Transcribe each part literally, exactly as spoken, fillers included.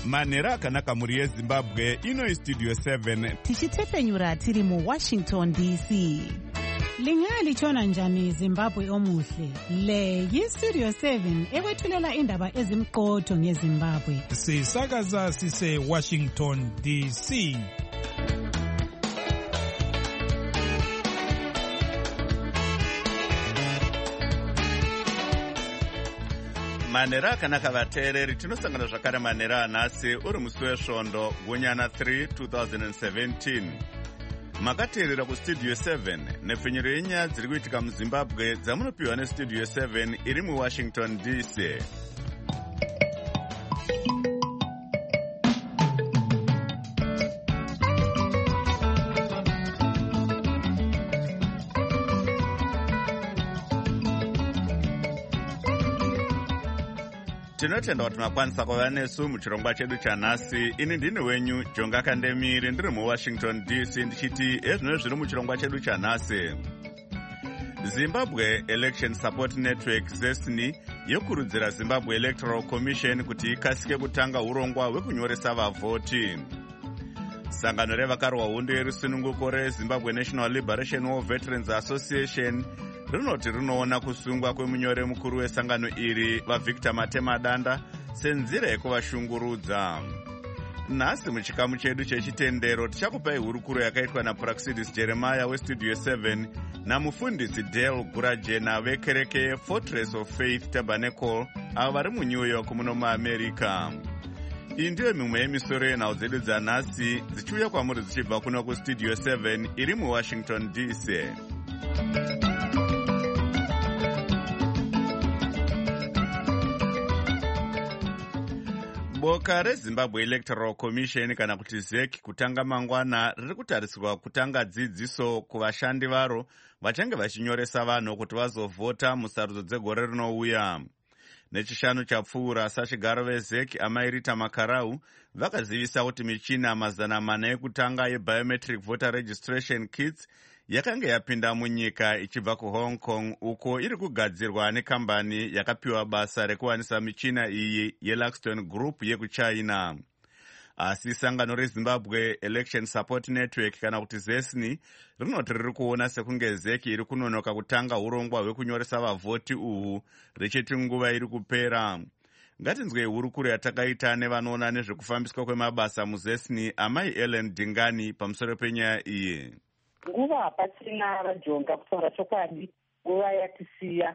manhero akanaka mhuri yezimbabwe. Ino Studio seven tichitepfenyura tiri muWashington D C. Lingalitshona njani Zimbabwe omuhle? Le yiStudio seven ekwethulela indaba ezimqotho ngeZimbabwe. Sisakaza sise Washington D C. manhero akanaka vateereri, tinosangana zvakare manhero anhasi uri musi wesvondo gunyana three twenty seventeen. Makateerera kuStudio seven nepfenyuro yenyaya dziri kuitika muZimbabwe dzamunopiwa neStudio seven iri muWashington D C. Tinotenda kuti makwanisa kuva nesu muchirongwa chedu chanhasi. Ini ndini wenyu Jonga Kandemiri, ndiri muWashington D C, ndichiti ezvino zviri muchirongwa chedu chanhasi. Zimbabwe Election Support Network ZESNI yokurudzira Zimbabwe Electoral Commission kuti ikasike kutanga urongwa hwekunyoresa vavhoti. Sangano revakarwa hondo yerusununguko reZimbabwe National Liberation War Veterans Association rinoti rinoona kusungwa kwemunyori mukuru wesangano iri vaVictor Matemadanda senzira yekuvashungurudza. Nhasi muchikamu chedu chechitendero tichakupai hurukuro yakaitwa naPraxidis Jeremiah weStudio seven namufundisi Dale Gurajena vekereke Fortress of Faith Tabernacle avo vari muNew York muno muAmerica. Iyi ndiyo mimwe yemisoro yenhau dzedu dzanhasi dzichiuya kwamuri dzichibva kuno kuStudio seven iri muWashington D C. Boka reZimbabwe Electoral Commission kana kuti Z E C kutanga mangwana riri kutarisirwa kutanga dzidziso kuvashandi varo vachange vachinyoresa vanhu kuti vazovhota musarudzo dzegore rinouya. Nechishanu chapfuura sachigaro veZ E C amairita makarau vakazivisa kuti michina mazana mana ekutanga yebiometric voter registration kits yakanga yapinda munyika ichibva kuHong Kong, uko iri kugadzirwa nekambani yakapiwa basa rekuwanisa michina iyi yeLaxton Group yekuChina. Asi sangano reZimbabwe Election Support Network kana kuti ZESNI rinoti riri kuona sekunge Z E C iri kunonoka kutanga urongwa hwekunyoresa vavhoti uhu richiti nguva iri kupera. Ngatinzwe hurukuro yatakaita nevanoona nezvekufambiswa kwemabasa muZESNI amai Ellen Dingani pamusoro penyaya iyi. Nguva hapachina vaJonga kutaura chokwadi, nguva yatisiya.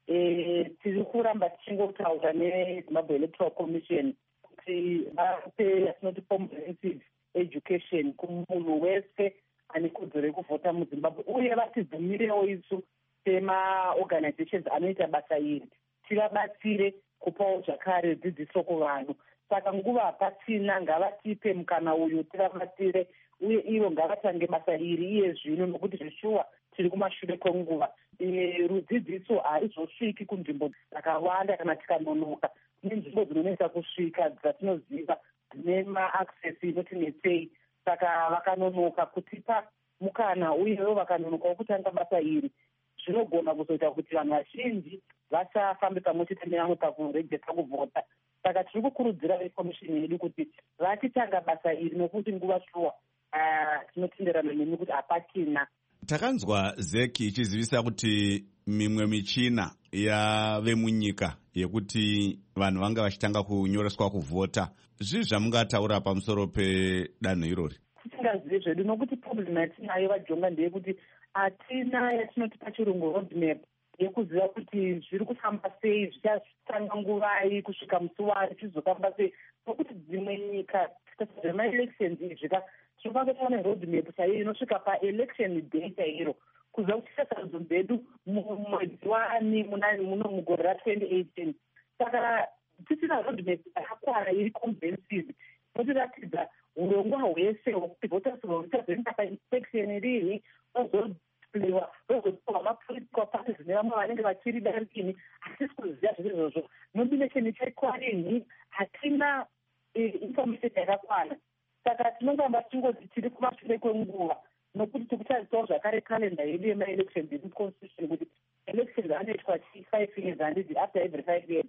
E, tiri kuramba tichingotaura neZimbabwe Electoral Commission kuti vape yatinoti comprehensive education kumunhu wese ane kodzero rekuvhota muZimbabwe, uye vatibvumirewo isu semaorganizations anoita basa iri tivabatsire kupawo zvakare dzidziso kuvanhu. Saka nguva hapachina, ngavatipe mukana uyu tivabatsire, uye ivo ngavatange basa iri iye zvino, nokuti zveshuwa tiri kumashure kwenguva. E, rudzidziso harizosviki kunzvimbo dzakawanda kana tikanonoka. Nenzvimbo dzinonetsa kusvika dzatinoziva dzine maaccess inotinetsei. Saka vakanonoka kutipa mukana uyewo vakanonoka wokutanga basa iri, zvinogona kuzoita kuti vanhu vazhinji vasafambe pamwe chete nevamwe pakurejesta kuvhota. Saka tiri kukurudzira vekomishini yedu kuti vachitanga basa iri, nokuti nguva shuwa tinotenderana nemi kuti hapachina. Takanzwa Z E C ichizivisa kuti mimwe michina yave munyika yekuti vanhu vanga vachitanga kunyoreswa kuvhota. Zvii zvamungataura pamusoro pedanho irori? Tisingazivi zvedu, nokuti problem yatinayo vaJonga ndeyekuti hatina yatinoti pachirungu roadmap yekuziva kuti zviri kufamba sei, zvichatanga nguvai kusvika musi wari, zvizofamba sei, nokuti dzimwe nyika zvemaelections izvi tinofanira ne roadmap chaiyo inosvika paelection day chairo, kuziva kuti sarudzo dzedu mwedzi wani muno mugore ratwenty eighteen. Saka tisina roadmap yakakwana iri comprehensive inotiratidza urongwa hwese hwokuti voters vachazoenda painspection irihi, vazohloyiwa, vazopiwa mapolitical parties nevamwe vanenge vachirida rikini. Hatisi kuziva zviri izvozvo. Nomination ichaikwarini, hatina information yakakwana. Saka tinongamba tingoti tiri kumashure kwenguva, nokuti tikucharisawo zvakare kalenda yedu yemaelections iri constitution kuti elections anoitwa five years handidi after every five years.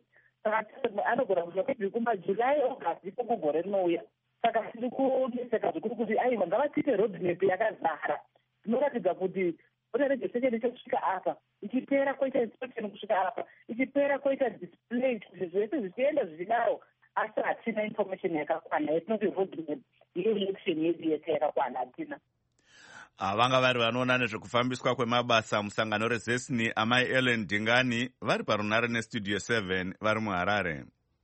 saka anogona kusvika kwebvi kumajuly august iko kugore rinouya. Saka tiri kuneseka zvikuru kuti aiwa ngavatiite roadmap yakazara inoratidza kuti bota registration ichosvika apa, ichipera koita inspection kusvika apa, ichipera koita display, kuti zvese zvichienda zvichidaro, asi hatina information yakakwana yatinoti roadmap yeelection yedu yese yakakwana hatina. Vanga vari vanoona nezvekufambiswa kwemabasa musangano rezesini amai Ellen Dingani vari parunare nestudio seven vari muHarare.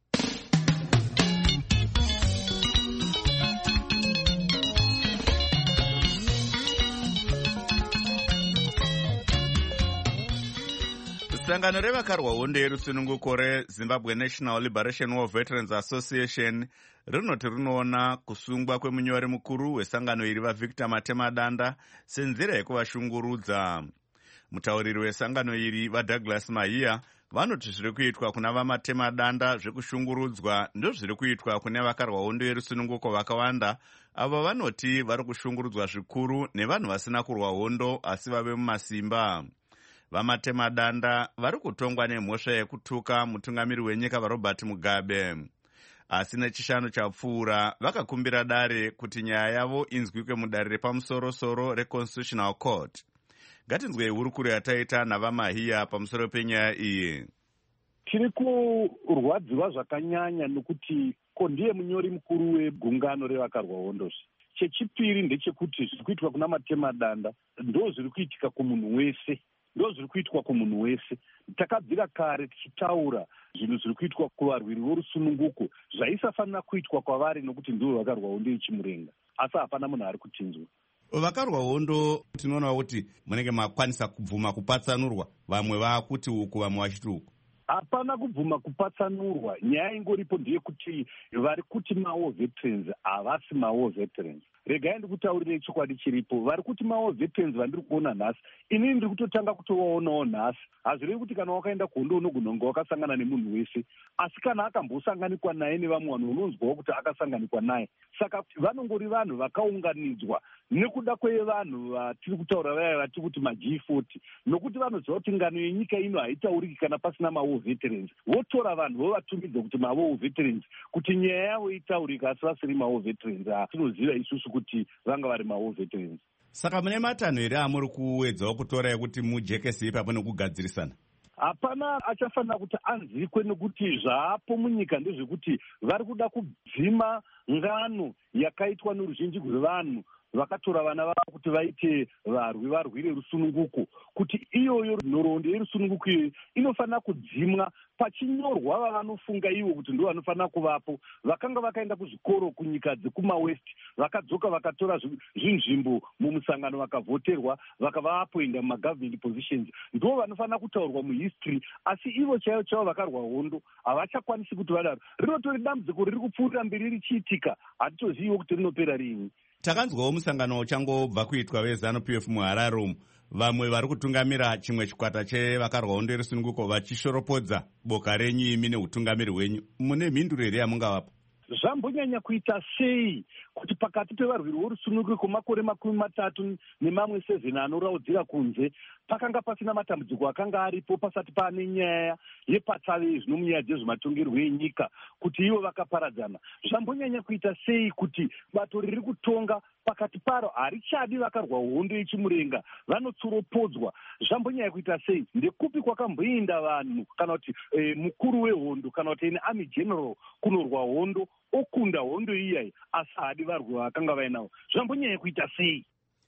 Sangano revakarwa hondo yerusununguko reZimbabwe National Liberation War Veterans Association rinoti rinoona kusungwa kwemunyori mukuru wesangano iri vaVictor Matemadanda senzira yekuvashungurudza. Mutauriri wesangano iri vaDouglas Mahiya vanoti zviri kuitwa kuna vaMatemadanda zvekushungurudzwa ndozviri kuitwa kune vakarwa hondo yerusununguko vakawanda avo vanoti vari kushungurudzwa zvikuru nevanhu vasina kurwa hondo asi vave mumasimba. VaMatemadanda vari kutongwa nemhosva yekutuka mutungamiri wenyika vaRobert Mugabe. Asi nechishanu chapfuura vakakumbira dare kuti nyaya yavo inzwikwe mudare repamusoro-soro reConstitutional Court. Ngatinzwei hurukuro yataita navaMahiya pamusoro penyaya iyi. Tiri kurwadziwa zvakanyanya nokuti ko ndiye munyori mukuru wegungano revakarwa hondo. Chechipiri ndechekuti zviri kuitwa kuna Matemadanda ndo zviri kuitika kumunhu wese. Ndo zviri kuitwa kumunhu wese. Takabvira kare tichitaura zvinhu zviri kuitwa kuvarwiri vorusununguko zvaisafanira kuitwa kwavari nokuti ndivo vakarwa hondo yechimurenga, asi hapana munhu ari kutinzwa. Vakarwa hondo tinoona kuti munenge makwanisa kubvuma kupatsanurwa, vamwe vakuti uku vamwe vachiti uku. Hapana kubvuma kupatsanurwa. Nyaya ingoripo ndeyekuti vari kuti mawo veterans havasi mawo veterans. Regai ndikutaurire chokwadi chiripo. Vari kuti mawo veterans vandiri kuona nhasi, inini ndiri kutotanga kutovaonawo nhasi. Hazvirevi kuti kana wakaenda kuhondo unogona kunge wakasangana nemunhu wese, asi kana akambosanganikwa naye nevamwe vanhu unonzwawo kuti akasanganikwa naye. Saka vanongori vanhu vakaunganidzwa nekuda kwevanhu vatiri kutaura vaya vatiri kuti maG forty, nokuti vanoziva kuti ngano yenyika ino haitauriki kana pasina mawo veterans. Votora vanhu vovatumidza kuti mawo veterans kuti nyaya yavo itaurika, asi vasiri mawo veterans. Tinoziva isusu kuti vanga vari mawo veterans. Saka mune matanho here amuri kuwedzawo kutora yekuti mujekese ipapo nekugadzirisana? Hapana achafanira kuti anzikwe, nekuti zvaapo munyika ndezvekuti vari kuda kudzima ngano yakaitwa noruzhinji rwevanhu vakatora vana vavo kuti vaite varwi varwire rusununguko, kuti iyoyo nhoroondo yerusununguko iyoyo inofanira kudzimwa pachinyorwa vavanofunga ivo kuti ndo vanofanira kuvapo. Vakanga vakaenda kuzvikoro kunyika dzekumawest vakadzoka vakatora zvinzvimbo mumusangano vakavhoterwa vakavapoinda mumagovernment positions, ndo vanofanira kutaurwa muhistory. Asi ivo chaivo chaivo vakarwa hondo havachakwanisi kuti vadaro. Rinotori dambudziko riri kupfuurira mberi richiitika, hatitoziviwo kuti rinopera rini. Takanzwawo musangano uchangobva kuitwa weZANU P F muHarare, vamwe vari kutungamira chimwe chikwata chevakarwa hondo yerusununguko vachishoropodza boka renyu imi neutungamiri hwenyu. Mune mhinduro here yamungavapa? Zvambonyanya kuita sei kuti pakati pevarwiri vorusununguko kwemakore makumi matatu nemamwe seven anoraudzira kunze pakanga pasina matambudziko akanga aripo pasati paane nyaya yepatsave zvino munyaya dzezvematongerwo enyika kuti ivo vakaparadzana? Zvambonyanya kuita sei kuti bato riri kutonga pakati paro harichadi vakarwa hondo yechimurenga, vanotsuropodzwa? Zvambonyanya kuita sei? Ndekupi kwakamboinda vanhu kana kuti e, mukuru wehondo kana kuti ine army general kunorwa hondo okunda hondo iyai asi hadi varwi vakanga vainawo? Zvambonyanya kuita sei?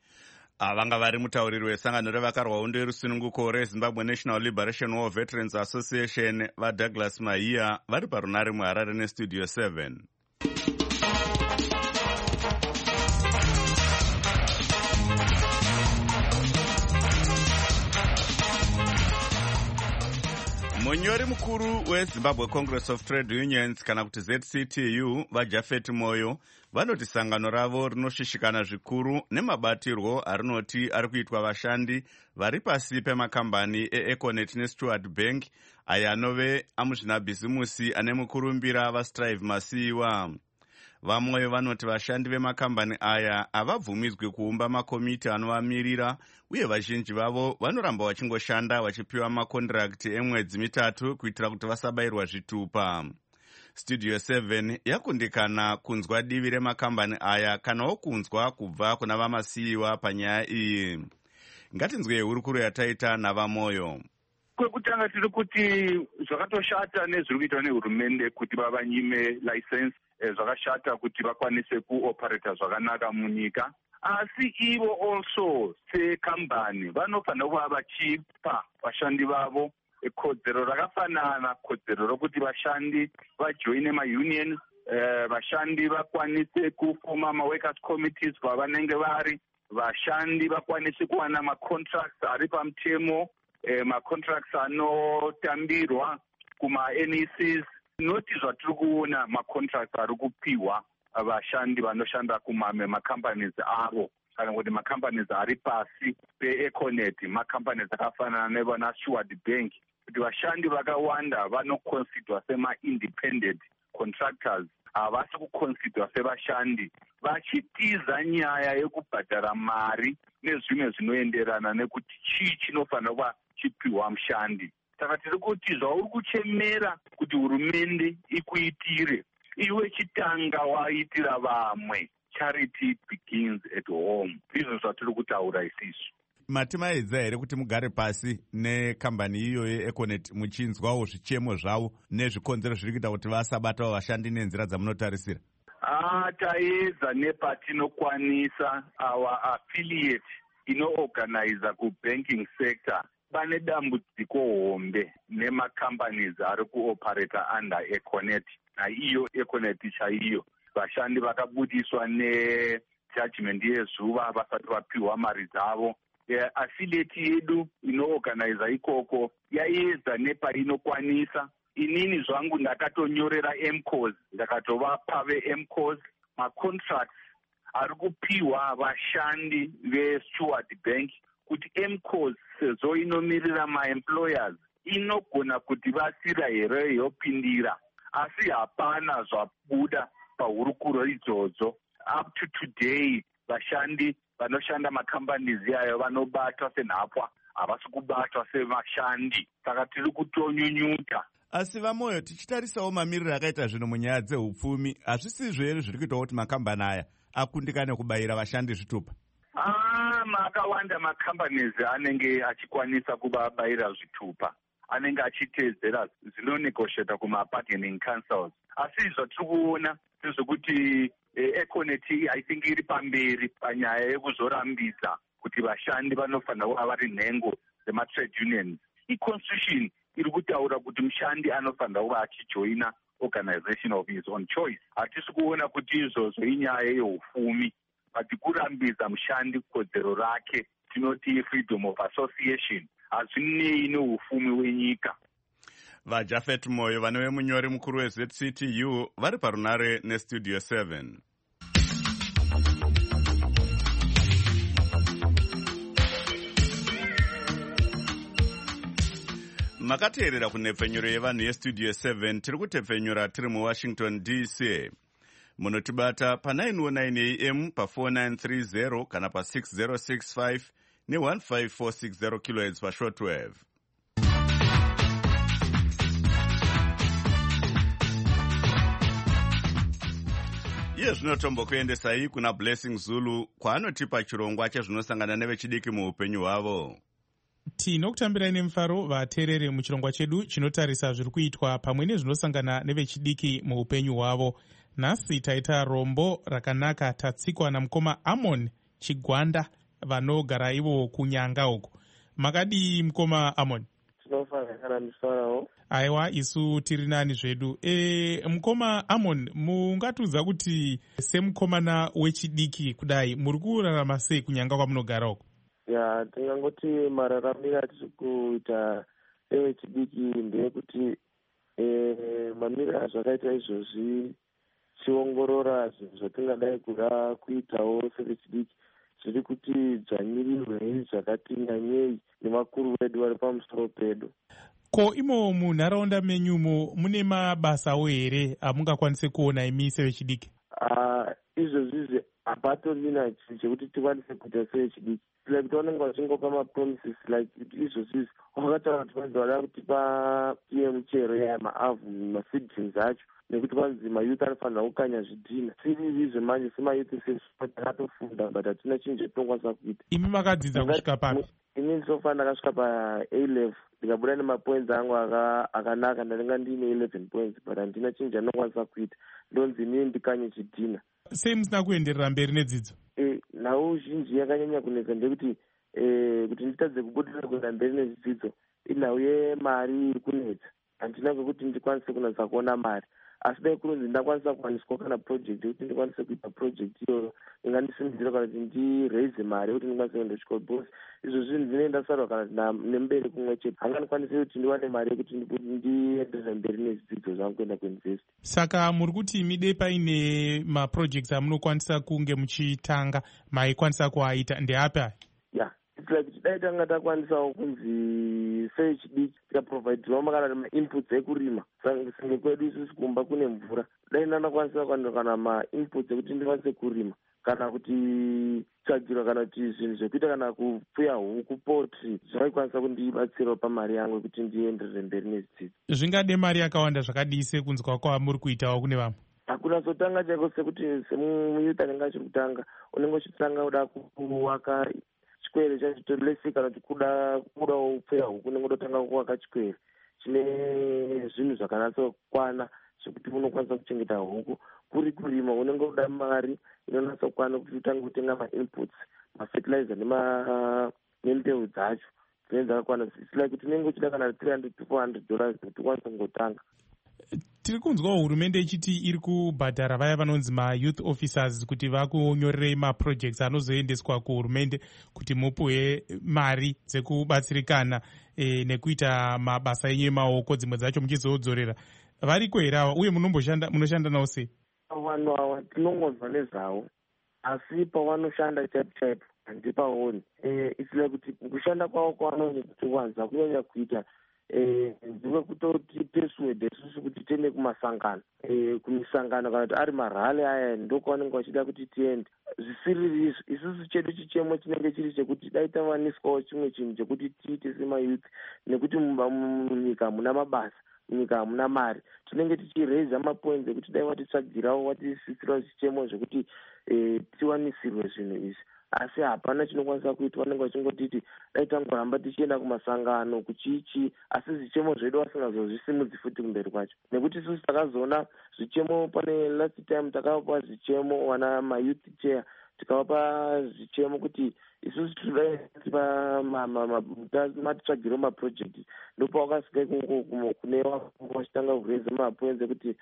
Vanga vari mutauriri wesangano revakarwa hondo yerusununguko reZimbabwe National Liberation War Veterans Association vaDouglas Mahiya vari parunare muHarare nestudio seven. Munyori mukuru weZimbabwe Congress of Trade Unions kana kuti Z C T U vaJafet Moyo vanoti sangano ravo rinoshishikana zvikuru nemabatirwo arinoti ari kuitwa vashandi vari pasi pemakambani eEconet neStewart Bank aya anove amuzvinabhizimusi ane mukurumbira vaStrive Masiyiwa. Vamwe vanoti vashandi vemakambani aya havabvumidzwi kuumba makomiti anovamirira, uye vazhinji vavo vanoramba vachingoshanda vachipiwa makondirakiti emwedzi mitatu kuitira kuti vasabayirwa zvitupa. Studio seven yakundikana kunzwa divi remakambani aya kanawo kunzwa kubva kuna vamasiyiwa panyaya iyi. Ngatinzwe hurukuro yataita navamoyo. Kwekutanga tiri kuti zvakatoshata nezviri kuitwa nehurumende kuti vavanyime license, zvakashata kuti vakwanise kuoperata zvakanaka munyika, asi ivo also sekambani vanofanira kuva vachipa vashandi vavo kodzero rakafanana, kodzero rokuti vashandi vajoine maunions, eh, vashandi vakwanise kufoma maworkers committees kwavanenge vari, vashandi vakwanise kuwana macontracts ari pamutemo, eh, macontracts anotambirwa kuma-N E Cs, noti zvatiri kuona macontracts ari kupiwa vashandi vanoshanda kumamwe macompanies avo kana kuti macompanies ari pasi peEconet, macompanies akafanana nevana Steward Bank, kuti vashandi vakawanda vanoconsiderwa sema-independent contractors, havasi kuconsiderwa sevashandi, vachitiza nyaya yekubhadhara mari nezvimwe zvinoenderana nekuti chii chinofanira kuva chipiwa mushandi. Saka tiri kuti zvauri kuchemera kuti hurumende ikuitire, iwe chitanga waitira vamwe. Charity begins at home. Izvo zvatiri kutaura isisu. Matimaedza here kuti mugare pasi nekambani iyoyo yeEconet muchinzwawo zvichemo zvavo nezvikonzero zviri kuita kuti vasabatawo vashandi nenzira dzamunotarisira? Ah, taedza nepatinokwanisa our affiliate inoorganiza kubanking sector. Pane dambudziko hombe nemacompanies ari kuoperata under Econet, naiyo Econet chaiyo. Vashandi vakabudiswa nejudgment yezuva vasati vapiwa mari dzavo. Yeah, affiliate yedu inoorganiza ikoko yaedza nepainokwanisa. Inini zvangu ndakatonyorera M C O S, ndakatovapa ve-M C O S macontracts ari kupiwa vashandi veSteward Bank kuti M C O S sezvo inomirira maemployers inogona kuti vasira here yopindira, asi hapana zvabuda pahurukuro idzodzo. Up to today vashandi vanoshanda macompanies ayo vanobatwa senhapwa, havasi kubatwa sevashandi, saka tiri kutonyunyuta. Asi Vamoyo, tichitarisawo mamiriro akaita zvino munyaya dzehupfumi, hazvisizvo here zviri kuitawo kuti makambani aya akundikane kubayira vashandi zvitupa? Ah, makawanda macompanies anenge achikwanisa kuvabayira zvitupa, anenge achitedzera zvinonegotiata kuma-bargaining councils. Asi zvatiri kuona zvezvokuti eh, Econet I think iri pamberi panyaya yekuzorambidza kuti vashandi vanofanira kuva vari nhengo dzema-trade unions. I-constitution iri kutaura kuti mushandi anofanira kuva achijoina organization of his own choice. Hatisi kuona kuti izvozvo inyaya yehufumi, but kurambidza mushandi kodzero rake, tinoti freedom of association, hazvinei nehufumi wenyika. VaJafet Moyo, vanove munyori mukuru weZ C T U, vari parunare neStudio seven. Makateerera kunhepfenyuro yevanhu yeStudio seven, tiri kutepfenyura tiri muWashington D C. Munotibata pa nine oh nine A M, pa four nine three zero kana pa six zero six five ne one five four six zero kilohertz pa shortwave. Iye zvinotombokuendesai kuna Blessing Zulu kwaanotipa chirongwa chezvinosangana nevechidiki muupenyu hwavo. Tinokutambirai nemufaro vateereri muchirongwa chedu chinotarisa zviri kuitwa pamwe nezvinosangana nevechidiki muupenyu hwavo. Nhasi taita rombo rakanaka tatsikwa namukoma Amon Chigwanda vanogara ivo kunyanga uko. Makadi mukoma Amon? Tinofanira kana misarawo. Aiwa, isu tiri nani zvedu. E, mukoma Amon, mungatudza kuti semukomana wechidiki kudai muri kurarama sei kunyanga kwamunogara uko? Ya, tingangoti mararamiro atiri kuita evechidiki ndeyekuti e, mamiro azvakaita izvozvi tiongorora zvinhu zvatingadai kuda kuitawo sevechidiki zviri kuti dzvanyirirwei zvakati nyanyei nemakuru vedu vari pamusoro pedu. Ko imo munharaunda menyumo mune mabasawo here amungakwanise kuona imi sevechidiki? izvozvizvi hapatorina chinhu chekuti tikwanise kuita sevechidiki like kuti vanenge vachingopa mapromises like izvozvizvi wakataura kuti vanzi vada kutipa tiye michero yaya maavhu maseedlings acho nekuti vanzi mayouth anofanira kukanya zvidhina siriri manje semayouth takatofunda but hatina chinhu chetinokwanisa kuita. imi makadzidza kusvika papi? ini ndisofanira ndakasvika pa-a level ndikabuda nemapoints angu akanaka ndaringa ndiine eleven points but handina chinhu chandinokwanisa kuita ndonzi inini ndikanye chidhina. sei musina kuenderera mberi nedzidzo? e, nhau zhinji yakanyanya kunetsa ndekuti e, kuti nditadze kubudirira kuenda mberi nezvidzidzo inhau yemari iri kunetsa handina kwekuti ndikwanise kunatsa kuona mari asi dai kunonzi ndakwanisa kuwaniswa kana project yekuti ndikwanise kuita project iyoyo ingandisimudzira kana kuti ndiraise mari yekuti ndikwanise kuenda kuchikoro because izvo zvinhu zvinoenda sarwa kana nemberi kumwe chete hangandikwanise kuti ndiwane mari yekuti ndienderere mberi nezvidzidzo zvangu kuenda kuuniversity. Saka muri kuti mide paine maprojects amunokwanisa kunge muchitanga maikwanisa kuaita ndeapi aya? ya it's like kuti dai tanga takwanisawo kunzi sevechidiki tikaprovidirwa makana mainputs ekurima sange kwedu isusu kumba kune mvura dai ndandakwanisa kana mainputs ekuti ndikwanise kurima kana kuti tsvagirwa kana kuti zvinhu zvekuita kana kupfuya huku potri zvaikwanisa kundibatsirawo pamari yangu yekuti ndienderere mberi nezvidzidzo. Zvingade mari yakawanda zvakadii sekunzwa kwamuri kuitawo kune vamwe? hakuna zotanga chaiko sekuti semuyuth anenge achiri kutanga unenge uchitanga kuda kuwaka chikwere chacho lesi kana kuti kuda kuda upfuya huku unenge utotanga kuwaka chikwere chine zvinhu zvakanatsokwana zvekuti unokwanisa kuchengeta huku. Kuri kurima unenge uda mari inonatsa kukwana kuti utange kutenga mainputs mafertilizer nembeu dzacho dzinenge dzakakwana like kuti unenge uchida kana three hundred to four hundred dollars kuti ukwanise kungotanga. Tiri kunzwawo hurumende ichiti iri kubhadhara vaya vanonzi mayouth officers kuti vakunyorerei maprojects anozoendeswa kuhurumende kuti mupuwe mari dzekubatsirikana e, nekuita mabasa enyu emaoko dzimwe dzacho muchizodzorera. Variko here ava uye munomboshanda munoshanda nawo sei? Vanhu ava tinongonzwa nezvavo asi pavanoshanda chaipo chaipo handipaoni. It's like kuti kushanda kwavo kwavanonyakuwanza kunyanya kuita ndiwe kutoti persuade isusu kuti tiende kumasangano kumisangano kana kuti ari marhali aya ndokwavanenge vachida kuti tiende zvisiriri izvo isusu chedu chichemo chinenge chiri chekuti dai tavaniswawo chimwe chinhu chekuti tiite semayouth nekuti munyika muna mabasa munyika hamuna mari tinenge tichiraisa mapoints ekuti dai watitsvagirawo watisisirawo chichemo zvekuti tiwanisirwe zvinhu izvi asi hapana chinokwanisa kuitwa. Vanenge vachingotiti dai tangoramba tichienda kumasangano kuchichi asi zvichemo zvedu vasingazozvisimudzi futi kumberi kwacho nekuti isusu takazoona zvichemo pane last time takavapa zvichemo wana mayouth chair tikavapa zvichemo kuti isusu tudai tipa matitsvagiro maproject ndopa wakasvika kunewa wachitanga kuraise mapoints ekuti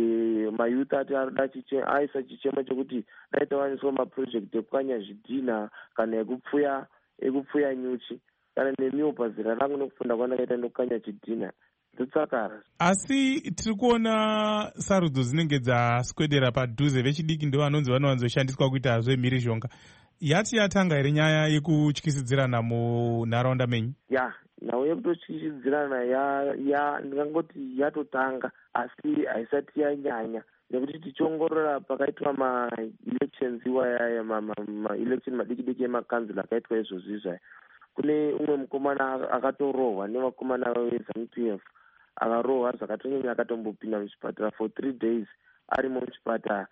mayouth ati arida aisa chichemo chekuti dai tawaniswa maproject ekukanya zvidhina kana ekupfuya ekupfuya nyuchi kana nemiwo pazera rangu nekufunda kwandakaita ndokukanya chidhina ndotsakara. Asi tiri kuona sarudzo dzinenge dzaswedera padhuze vechidiki ndo vanonzi vanowanzoshandiswa kuita zvemhirizhonga. Yati yatanga here nyaya yekutyisidzirana munharaunda menyu? ya nhau yekutotyisidzirana ya ya ndingangoti yatotanga asi haisati yanyanya nekuti tichiongorora pakaitwa maelections iwayaya maelection madiki diki emakanzila akaitwa izvozvi zvaya kune umwe mukomana akatorohwa nevakomana vezanu P F akarohwa zvakatonyanya akatombopinda muchipatara for three days arimo muchipatara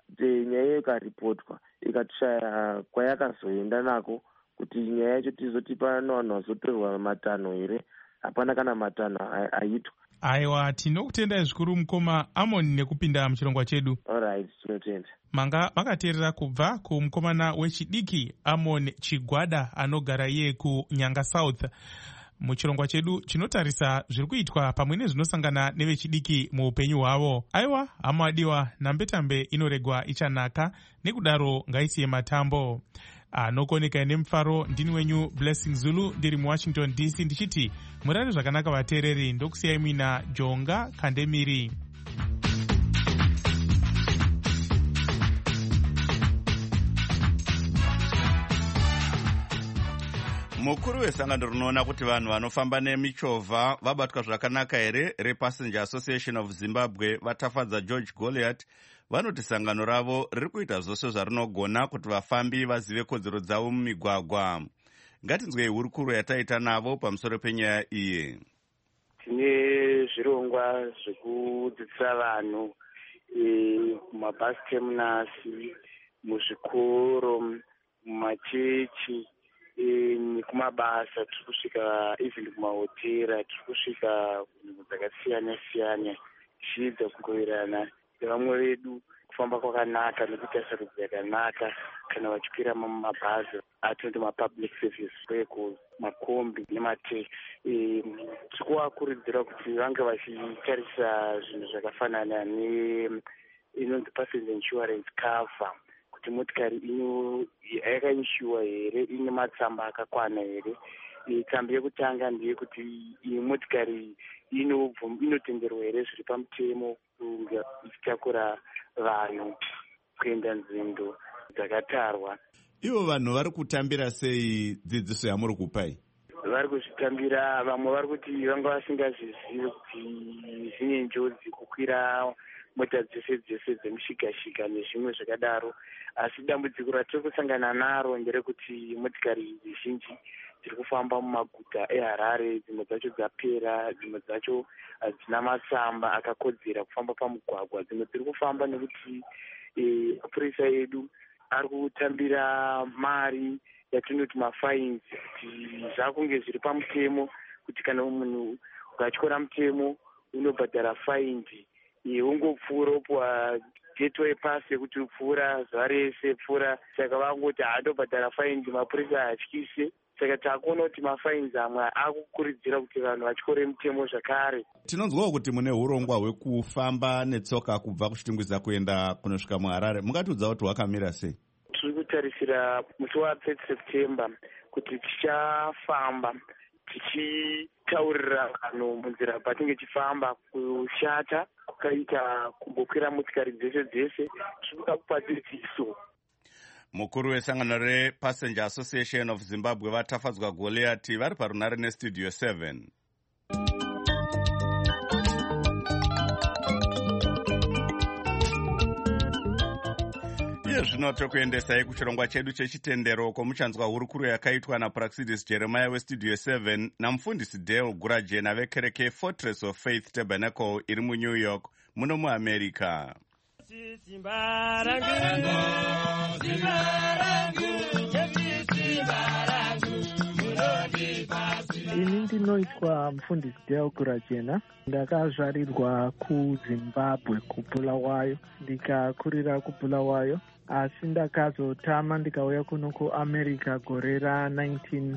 nyaya ikaripotwa ikatoshaya kwayakazoenda nako kuti nyaya yacho tizotipa navanhu vazotorwa matanho here hapana kana matanho aitwa. Aiwa, tinokutendai zvikuru mukoma Amon nekupinda muchirongwa chedu. Alright, tinotenda. Manga makateerera kubva kumukomana wechidiki Amon Chigwada anogara iye kuNyanga South. Muchirongwa chedu chinotarisa zviri kuitwa pamwe nezvinosangana nevechidiki muupenyu hwavo. Aiwa, hamadiwa, nambetambe inoregwa ichanaka nekudaro ngaisiye matambo. Anokoneka nemufaro ndini wenyu Blessing Zulu ndiri muWashington D C ndichiti murare zvakanaka vateereri ndokusiyai muina Jonga Kandemiri. Mukuru wesangano rinoona kuti vanhu vanofamba nemichovha vabatwa zvakanaka here rePassenger Association of Zimbabwe vatafadza George Goliath vanoti sangano ravo riri kuita zvose zvarinogona kuti vafambi vazive kodzero dzavo mumigwagwa. Ngatinzwei hurukuro yataita navo pamusoro penyaya iyi. Tine zvirongwa zvekudzidzisa vanhu mumabhasi temunasi, muzvikoro, mumachechi nekumabasa. Tiri kusvika even kumahotera, tiri kusvika kunzvimbo dzakasiyana siyana tichiedza kungowirirana nevamwe vedu kufamba kwakanaka nekuita sarudzo yakanaka kana vachikwira mumabhazi atinoti mapublic service vehicles, makombi nemateksi. Tiri kuvakurudzira kuti vange vachitarisa zvinhu zvakafanana neinonzi passenger insurance cover, kuti motikari ino yakainshuwa here, ine matsamba akakwana here. Tsamba yekutanga ndeyekuti iyi motikari inotenderwa here zviri pamutemo kunge ichitakura vanhu kuenda nzendo dzakatarwa. Ivo vanhu vari kutambira sei dzidziso yamuri kupai? Vari kuzvitambira, vamwe vari kuti vanga vasingazvizivi kuti zvine njodzi kukwira mota dzese dzese dzemushikashika nezvimwe zvakadaro. Asi dambudziko ratiri kusangana naro nderekuti motikari zhinji dziri kufamba mumaguta eHarare, dzimwe dzacho dzapera, dzimwe dzacho hadzina matsamba akakodzera kufamba pamugwagwa. Dzimwe dziri kufamba nekuti mapurisa edu ari kutambira mari yatinoti mafainzi, kuti zvakunge zviri pamutemo kuti kana munhu ukatyora mutemo unobhadhara faindi. Ungopfuura upwa getaway pass yekuti upfuura zuva rese pfuura. Saka vangoti haatobhadhara faindi, mapurisa haatyise. Saka takuona kuti mafainzi amwe akukurudzira kuti vanhu vatyore mutemo zvakare. Tinonzwawo kuti mune urongwa hwekufamba netsoka kubva kuchitingwiza kuenda kunosvika muHarare. Mungatiudza kuti hwakamira sei? Tiri kutarisira musi wa3 September kuti tichafamba tichitaurira vanhu munzira patinge tichifamba kushata kukaita kumbokwira motikari dzese dzese. Tinoda kupa dzidziso. Mukuru wesangano rePassenger Association of Zimbabwe vatafadzwa Goliati vari parunare nestudio seven. Iye zvino tokuendesai kuchirongwa chedu chechitendero komuchanzwa hurukuro yakaitwa naPraxidis Jeremiah westudio seven namufundisi Dale Gurajena vekereke Fortress of Faith Tabernacle iri muNew York muno muAmerica. Simba rangu, simba rangu, simba rangu, ini ndinoitwa mufundisi Dale Gurajena. Ndakazvarirwa kuZimbabwe kuBulawayo, ndikakurira kuBulawayo, asi ndakazotama ndikauya kuno kuAmerica gore ra1998.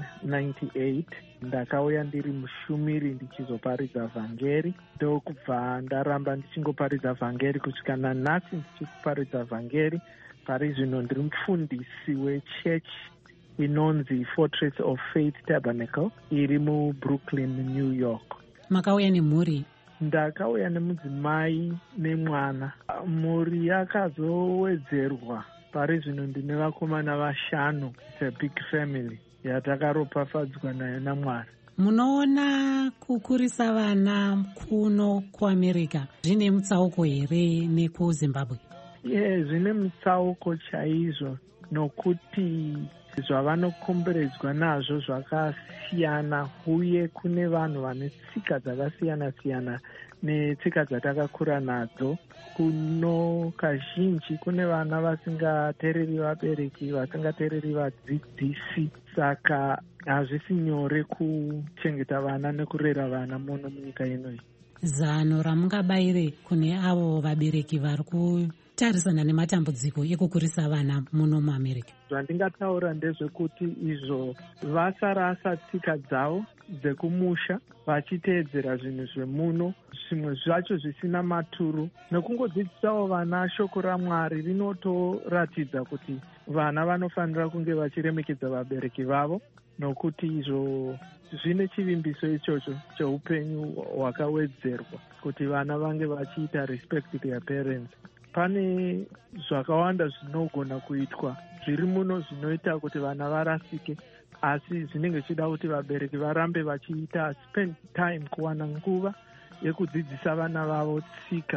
Ndakauya ndiri mushumiri ndichizoparidza vhangeri, ndokubva ndaramba ndichingoparidza vhangeri kusvika nanhasi ndichikuparidza vhangeri. Pari zvino ndiri mufundisi wechechi inonzi Fortress of Faith Tabernacle iri muBrooklyn, New York. Makauya nemhuri? Ndakauya nemudzimai nemwana. Mhuri yakazowedzerwa. Pari zvino ndine vakomana vashanu. It's a big family yatakaropafadzwa nayo naMwari. Munoona kukurisa vana kuno kuAmerica zvine mutsauko here nekuZimbabwe? Ye, zvine mutsauko chaizvo, nokuti zvavanokomberedzwa nazvo zvakasiyana, uye kune vanhu vane tsika dzakasiyana siyana netsika dzatakakura nadzo. Kuno kazhinji kune vana vasingateereri vabereki, vasingateereri vadzidzisi, saka hazvisi nyore kuchengeta vana nekurera vana muno munyika inoyi. Zano ramungabayire kune avo vabereki vari kutarisana nematambudziko ekukurisa vana muno muAmerica? Zvandingataura ndezvekuti izvo vasarasa tsika dzavo dzekumusha vachiteedzera zvinhu zvemuno, zvimwe zvacho zvisina maturo. Nekungodzidzisawo vana shoko raMwari rinotoratidza kuti vana vanofanira kunge vachiremekedza vabereki vavo, nokuti izvo zvine chivimbiso ichocho cheupenyu hwakawedzerwa kuti vana vange vachiita respect their parents. Pane zvakawanda zvinogona kuitwa zviri muno zvinoita kuti vana varasike, asi zvinenge zvichida kuti vabereki varambe vachiita spend time, kuwana nguva yekudzidzisa vana vavo tsika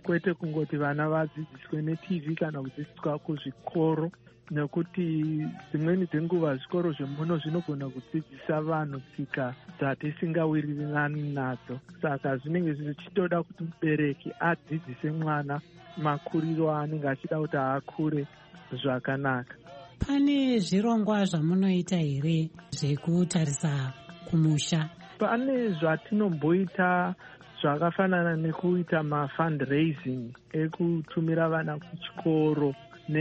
kwete kungoti vana vadzidziswe netv kana kudzidziswa kuzvikoro, nekuti dzimweni dzenguva zvikoro zvemuno zvinogona kudzidzisa vanhu tsika dzatisingawirirani nadzo. Saka zvinenge zvichitoda kuti mubereki adzidzise mwana makuriro aanenge achida kuti akure zvakanaka. Pane zvirongwa zvamunoita here zvekutarisa kumusha? Pane zvatinomboita zvakafanana nekuita mafundraising ekutumira vana kuchikoro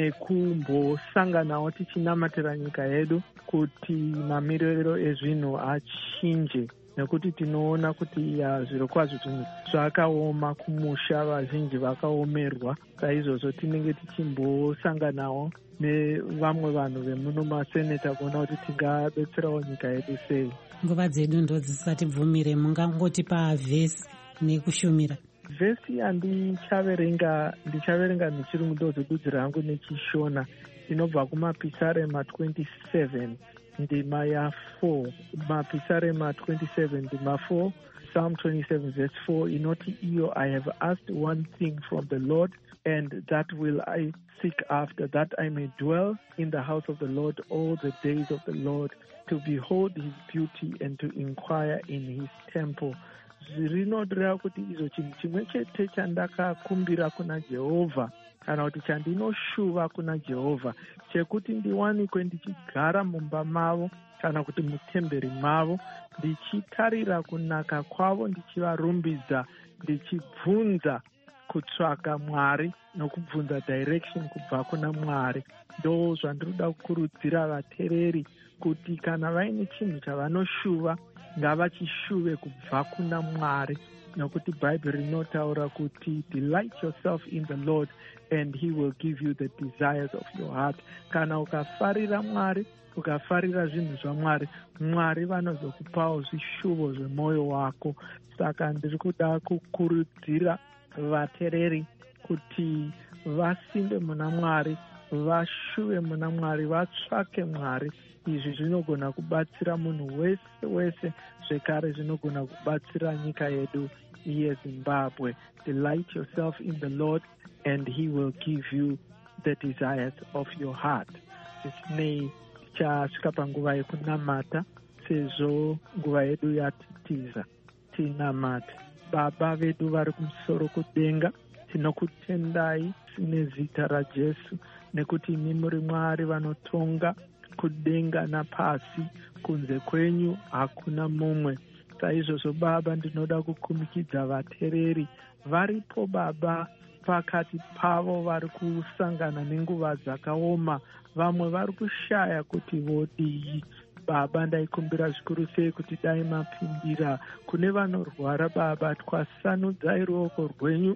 nekumbosanganawo tichinamatira nyika yedu kuti mamiriro ezvinhu achinje, nekuti tinoona kuti ya zviro kwazvo zvinhu zvakaoma kumusha, vazhinji vakaomerwa. Saizvozvo tinenge tichimbosanganawo nevamwe vanhu vemuno maseneta kuona kuti tingabetserawo nyika yedu sei. Nguva dzedu ndo dzisatibvumire, mungangotipa vhesi nekushumira? Vhesi handichaverenga, ndichaverenga nechirungu ndodzodudzira rangu nechishona, inobva kumapisarema twenty-seven ndima ya four. Mapisarema twenty-seven ndima four, Psalm twenty-seven verse four inoti iyo, I have asked one thing from the Lord, and that will I seek after, that I may dwell in the house of the Lord all the days of the Lord, to behold his beauty and to inquire in his temple. Zvirinodira kuti izvo chinhu chimwe chete chandakakumbira kuna Jehovha, kana kuti chandinoshuva kuna Jehovha, chekuti ndiwanikwe ndichigara mumba mavo kana kuti mutemberi mavo, ndichitarira kunaka kwavo, ndichivarumbidza, ndichibvunza kutsvaka Mwari nokubvunza direction kubva kuna Mwari. Ndo zvandiroda kukurudzira vateereri kuti kana vaine chinhu chavanoshuva ngavachishuve kubva kuna Mwari, nokuti Bible rinotaura kuti delight yourself in the Lord and he will give you the desires of your heart. Kana ukafarira Mwari, ukafarira zvinhu zvaMwari, Mwari vanozokupawo zvishuvo zvemwoyo wako. Saka ndiri kuda kukurudzira vateereri kuti vasimbe muna Mwari, vashuve muna Mwari, vatsvake Mwari. Izvi zvinogona kubatsira munhu wese wese, zvekare zvinogona kubatsira nyika yedu yeZimbabwe. Delight yourself in the Lord and he will give you the desires of your heart. Zvisinei tichasvika panguva yekunamata, sezvo nguva yedu yatitiza. Tinamate. Baba vedu vari kumusoro kudenga, tinokutendai nezita raJesu, nekuti imi muri Mwari vanotonga kudenga napasi, kunze kwenyu hakuna mumwe. Saizvozvo Baba, ndinoda kukumikidza vateereri varipo Baba, pakati pavo vari kusangana nenguva dzakaoma, vamwe vari kushaya kuti vodii. Baba, ndaikumbira zvikuru sei kuti dai mapindira kune vanorwara Baba, twasanudzai ruoko rwenyu,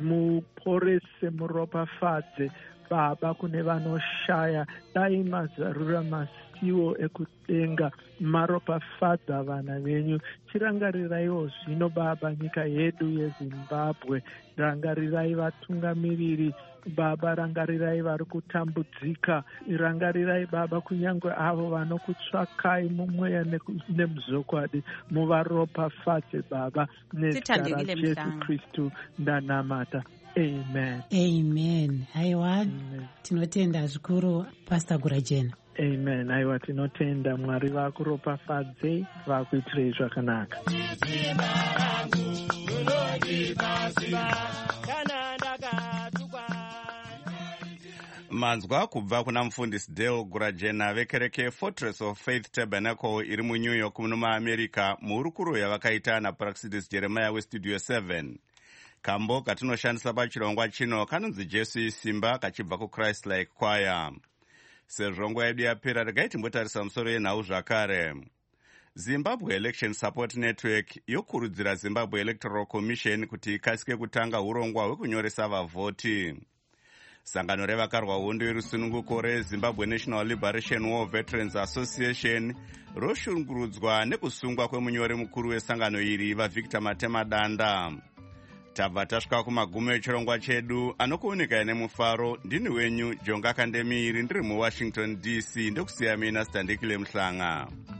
muporese, muropafadze Baba. Kune vanoshaya, dai mazarura masiwo ekudenga, maropafadza vana venyu. Chirangariraiwo zvino Baba nyika yedu yeZimbabwe, rangarirai vatungamiriri Baba, rangarirai vari kutambudzika, rangarirai Baba kunyange avo vanokutsvakai mumweya nemuzokwadi, muvaropafadze Baba, nezita raJesu Kristu ndanamata. Amen. Amen. Haiwa, tinotenda zvikuru Pastor Gurajena. Amen. Haiwa, tinotenda. Mwari vakuropafadze, vakuitirei zvakanaka. Manzwa kubva kuna mufundisi Dale Gurajena vekereke Fortress of Faith Tabernacle iri muNew York muno muAmerica, muhurukuro yavakaita naPraxidis Jeremiah weStudio seven. Kambo katinoshandisa pachirongwa chino kanonzi Jesu isimba, kachibva kuChrist Like Choir. Sezvo nguva yedu yapera, regai timbotarisa musoro yenhau zvakare. Zimbabwe Election Support Network yokurudzira Zimbabwe Electoral Commission kuti ikasike kutanga urongwa hwekunyoresa vavhoti. Sangano revakarwa hondo yerusununguko reZimbabwe National Liberation War Veterans Association roshungurudzwa nekusungwa kwemunyori mukuru wesangano iri vaVictor Matemadanda. Tabva tasvika kumagumo echirongwa chedu, anokuoneka nemufaro. Ndini wenyu Jonga Kandemiri, ndiri muWashington D C, ndokusiya mina Standekile Mhlanga.